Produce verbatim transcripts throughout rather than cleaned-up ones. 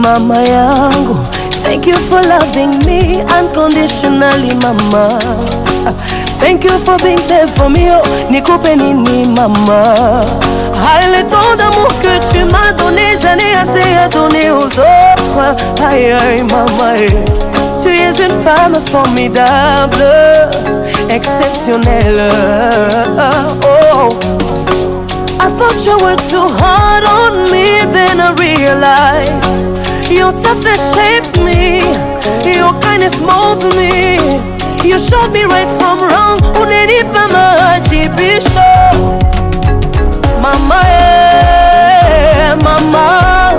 Mama yangu, thank you for loving me unconditionally, mama. Thank you for being there for me, oh, nikupe nini, mama. Ah, le temps d'amour que tu m'as donné, j'en ai assez à donner aux autres. Aïe, aïe, mama, tu es une femme formidable, exceptionnelle. Oh, I thought you were too hard on me, then I realized your toughness shaped me, your kindness molds me. You showed me right from wrong. Uneni mama jibisho, mama eh, mama,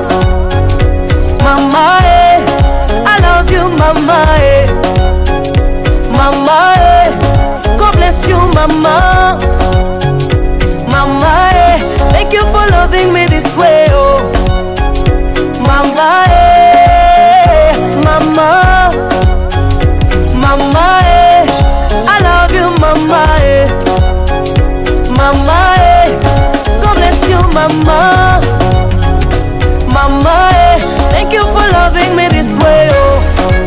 mama eh, I love you, mama eh, mama eh, God bless you, mama, mama eh, thank you for loving me this way, oh, mama eh, mama, mama eh, I love you, mama eh, mama eh, God bless you, mama, mama eh, thank you for loving me this way, oh.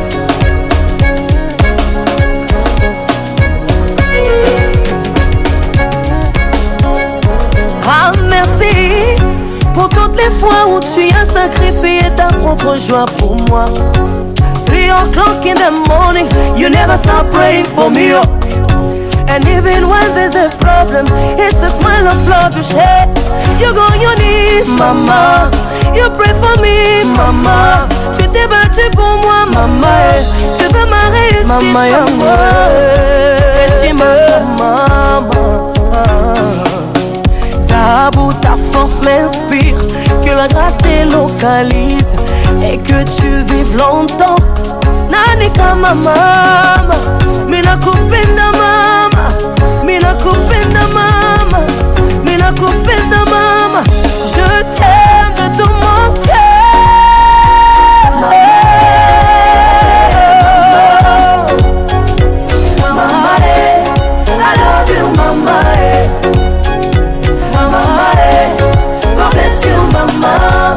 Ah, merci pour toutes les fois où tu as sacrifié ta propre joie pour moi. Three o'clock in the morning, you never stop praying for me, oh. And even when there's a problem, it's a smile of love you share. You go on your knees, mama, you pray for me, mama. Tu t'es battu pour moi, mama, tu veux ma réussite, mama, mama, mama. Zabou, ta force m'inspire, que la grâce délocalise et que tu vives longtemps. Nani kama mama, mina kupenda mama, mina kupenda mama, mina kupenda mama. Je t'aime de tout mon cœur. Mama eh, I love you, mama eh, mama eh, God bless you, mama,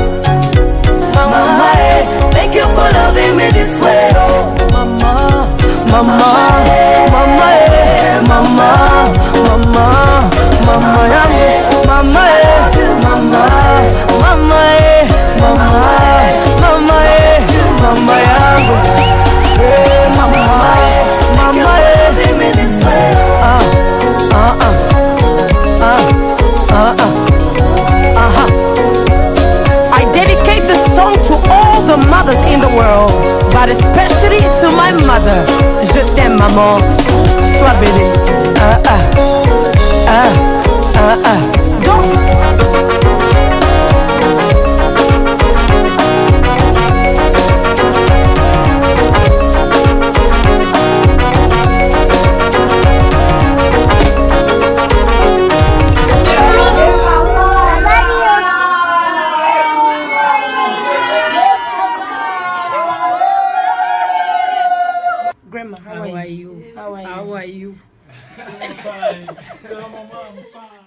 mama eh, thank you for loving me this way, oh, mama, mama, mama eh, mama, mama, mama yangu, mama eh, mama, mama eh, mama, mama eh, mama yangu, eh, mama, mama eh, ah, ah, ah, ah, ah, ah, ah. I dedicate this song to all the mothers in the world, but especially to my mother. Je t'aime, maman. Sois bénie. Ah ah ah ah ah. Danse. Grandma, how, how are you? How are you? How are you? I'm fine. Tell my mom I'm fine.